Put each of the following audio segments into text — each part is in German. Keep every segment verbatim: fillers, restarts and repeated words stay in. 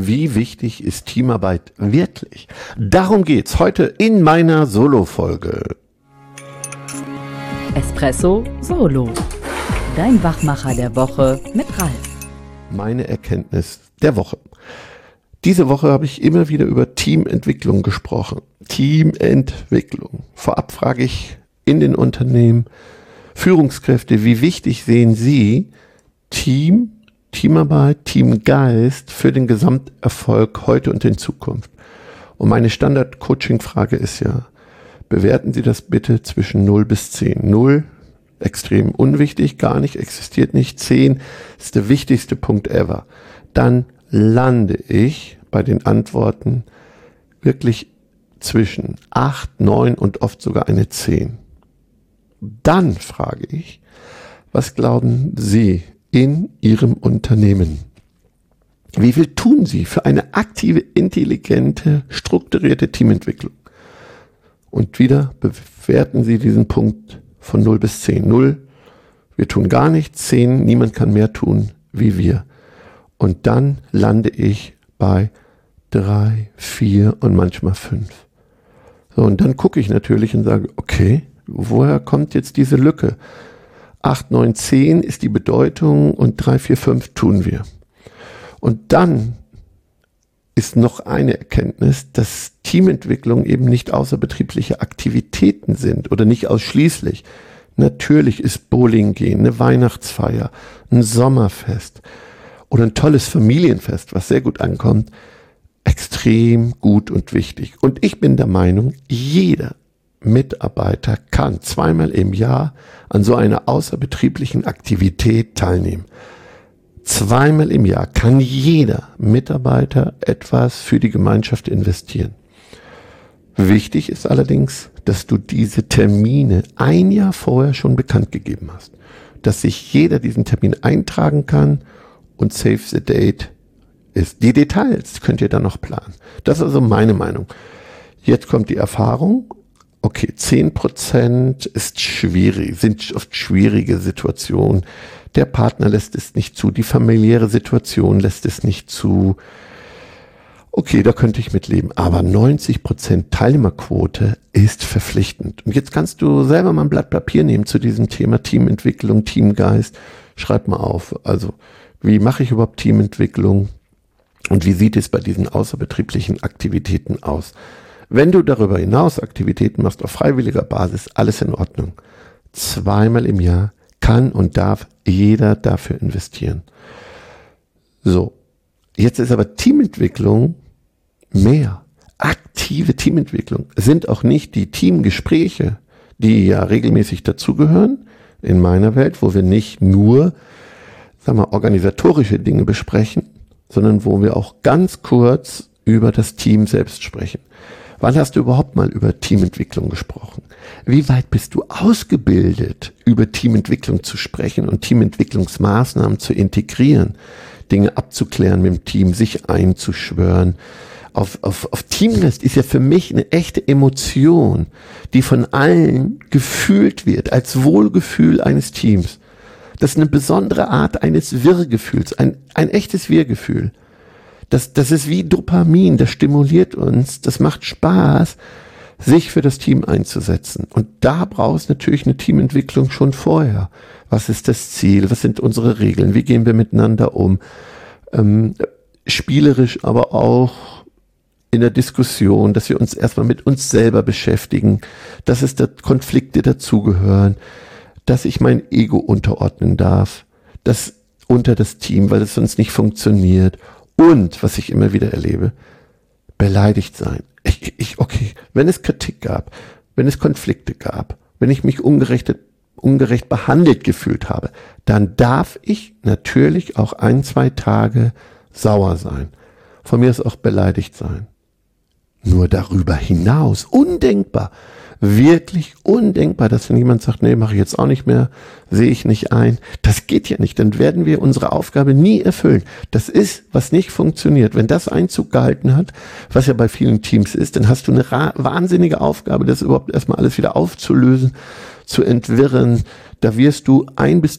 Wie wichtig ist Teamarbeit wirklich? Darum geht's heute in meiner Solo-Folge. Espresso Solo. Dein Wachmacher der Woche mit Ralf. Meine Erkenntnis der Woche. Diese Woche habe ich immer wieder über Teamentwicklung gesprochen. Teamentwicklung. Vorab frage ich in den Unternehmen Führungskräfte, wie wichtig sehen Sie Team, Teamarbeit, Teamgeist für den Gesamterfolg heute und in Zukunft? Und meine Standard-Coaching-Frage ist ja, bewerten Sie das bitte zwischen null bis zehn. null, extrem unwichtig, gar nicht, existiert nicht. zehn ist der wichtigste Punkt ever. Dann lande ich bei den Antworten wirklich zwischen acht, neun und oft sogar eine zehn. Dann frage ich, was glauben Sie in Ihrem Unternehmen? Wie viel tun Sie für eine aktive, intelligente, strukturierte Teamentwicklung? Und wieder bewerten Sie diesen Punkt von null bis zehn. null, wir tun gar nichts. zehn, niemand kann mehr tun wie wir. Und dann lande ich bei drei, vier und manchmal fünf. So, und dann gucke ich natürlich und sage, okay, woher kommt jetzt diese Lücke? acht, neun, zehn ist die Bedeutung und drei, vier, fünf tun wir. Und dann ist noch eine Erkenntnis, dass Teamentwicklung eben nicht außerbetriebliche Aktivitäten sind oder nicht ausschließlich. Natürlich ist Bowling gehen, eine Weihnachtsfeier, ein Sommerfest oder ein tolles Familienfest, was sehr gut ankommt, extrem gut und wichtig. Und ich bin der Meinung, jeder Mitarbeiter kann zweimal im Jahr an so einer außerbetrieblichen Aktivität teilnehmen. Zweimal im Jahr kann jeder Mitarbeiter etwas für die Gemeinschaft investieren. Wichtig ist allerdings, dass du diese Termine ein Jahr vorher schon bekannt gegeben hast, dass sich jeder diesen Termin eintragen kann und save the date ist. Die Details könnt ihr dann noch planen. Das ist also meine Meinung. Jetzt kommt die Erfahrung. Okay, zehn Prozent ist schwierig, sind oft schwierige Situationen. Der Partner lässt es nicht zu, die familiäre Situation lässt es nicht zu. Okay, da könnte ich mitleben. Aber neunzig Prozent Teilnehmerquote ist verpflichtend. Und jetzt kannst du selber mal ein Blatt Papier nehmen zu diesem Thema Teamentwicklung, Teamgeist. Schreib mal auf. Also, wie mache ich überhaupt Teamentwicklung? Und wie sieht es bei diesen außerbetrieblichen Aktivitäten aus? Wenn du darüber hinaus Aktivitäten machst auf freiwilliger Basis, alles in Ordnung. Zweimal im Jahr kann und darf jeder dafür investieren. So, jetzt ist aber Teamentwicklung mehr. Aktive Teamentwicklung sind auch nicht die Teamgespräche, die ja regelmäßig dazugehören in meiner Welt, wo wir nicht nur, sagen wir, organisatorische Dinge besprechen, sondern wo wir auch ganz kurz über das Team selbst sprechen. Wann hast du überhaupt mal über Teamentwicklung gesprochen? Wie weit bist du ausgebildet, über Teamentwicklung zu sprechen und Teamentwicklungsmaßnahmen zu integrieren, Dinge abzuklären mit dem Team, sich einzuschwören? Auf, auf, auf Teamgeist ist ja für mich eine echte Emotion, die von allen gefühlt wird, als Wohlgefühl eines Teams. Das ist eine besondere Art eines Wir-Gefühls, ein, ein echtes Wir-Gefühl. Das, das ist wie Dopamin, das stimuliert uns, das macht Spaß, sich für das Team einzusetzen. Und da brauchst du natürlich eine Teamentwicklung schon vorher. Was ist das Ziel? Was sind unsere Regeln? Wie gehen wir miteinander um? Ähm, spielerisch, aber auch in der Diskussion, dass wir uns erstmal mit uns selber beschäftigen, dass es da Konflikte dazugehören, dass ich mein Ego unterordnen darf, das unter das Team, weil es sonst nicht funktioniert. Und, was ich immer wieder erlebe, beleidigt sein. Ich, ich, okay, wenn es Kritik gab, wenn es Konflikte gab, wenn ich mich ungerecht, ungerecht behandelt gefühlt habe, dann darf ich natürlich auch ein, zwei Tage sauer sein. Von mir ist auch beleidigt sein. Nur darüber hinaus, undenkbar, wirklich undenkbar, dass wenn jemand sagt, nee, mache ich jetzt auch nicht mehr, sehe ich nicht ein. Das geht ja nicht, dann werden wir unsere Aufgabe nie erfüllen. Das ist, was nicht funktioniert. Wenn das Einzug gehalten hat, was ja bei vielen Teams ist, dann hast du eine ra- wahnsinnige Aufgabe, das überhaupt erstmal alles wieder aufzulösen, zu entwirren. Da wirst du ein bis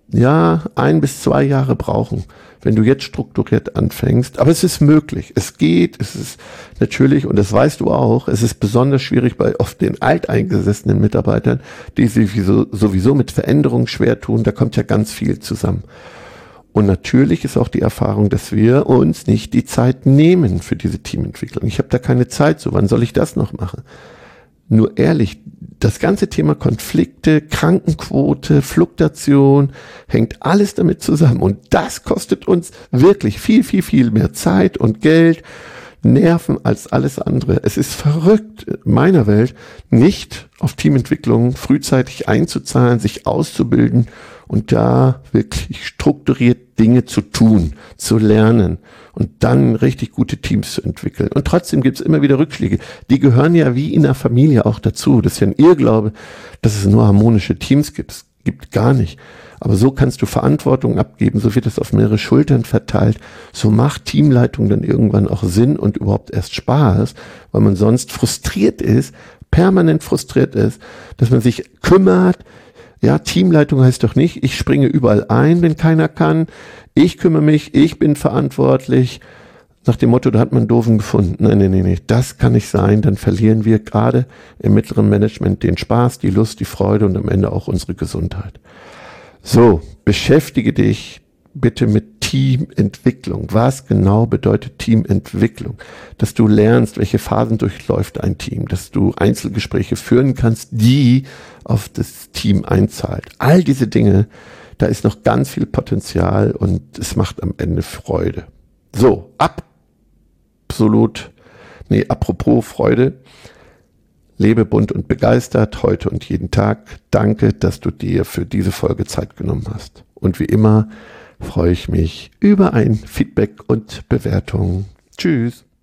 ja, ein bis zwei Jahre brauchen, wenn du jetzt strukturiert anfängst. Aber es ist möglich. Es geht. Es ist natürlich, und das weißt du auch, es ist besonders schwierig bei oft den alteingesessenen Mitarbeitern, die sich sowieso mit Veränderungen schwer tun. Da kommt ja ganz viel zusammen. Und natürlich ist auch die Erfahrung, dass wir uns nicht die Zeit nehmen für diese Teamentwicklung. Ich habe da keine Zeit zu. Wann soll ich das noch machen? Nur ehrlich, das ganze Thema Konflikte, Krankenquote, Fluktuation, hängt alles damit zusammen. Und das kostet uns wirklich viel, viel, viel mehr Zeit und Geld, Nerven als alles andere. Es ist verrückt, in meiner Welt nicht auf Teamentwicklung frühzeitig einzuzahlen, sich auszubilden und da wirklich strukturiert Dinge zu tun, zu lernen und dann richtig gute Teams zu entwickeln. Und trotzdem gibt es immer wieder Rückschläge. Die gehören ja wie in einer Familie auch dazu. Das ist ja ein Irrglaube, dass es nur harmonische Teams gibt. Es gibt gar nicht. Aber so kannst du Verantwortung abgeben, so wird es auf mehrere Schultern verteilt. So macht Teamleitung dann irgendwann auch Sinn und überhaupt erst Spaß, weil man sonst frustriert ist, permanent frustriert ist, dass man sich kümmert. Ja, Teamleitung heißt doch nicht, ich springe überall ein, wenn keiner kann. Ich kümmere mich, ich bin verantwortlich. Nach dem Motto, da hat man einen Doofen gefunden. Nein, nein, nein, nein, das kann nicht sein. Dann verlieren wir gerade im mittleren Management den Spaß, die Lust, die Freude und am Ende auch unsere Gesundheit. So, beschäftige dich bitte mit Teamentwicklung. Was genau bedeutet Teamentwicklung? Dass du lernst, welche Phasen durchläuft ein Team, dass du Einzelgespräche führen kannst, die auf das Team einzahlt. All diese Dinge, da ist noch ganz viel Potenzial und es macht am Ende Freude. So, absolut, nee, apropos Freude. Lebe bunt und begeistert, heute und jeden Tag. Danke, dass du dir für diese Folge Zeit genommen hast. Und wie immer freue ich mich über ein Feedback und Bewertung. Tschüss.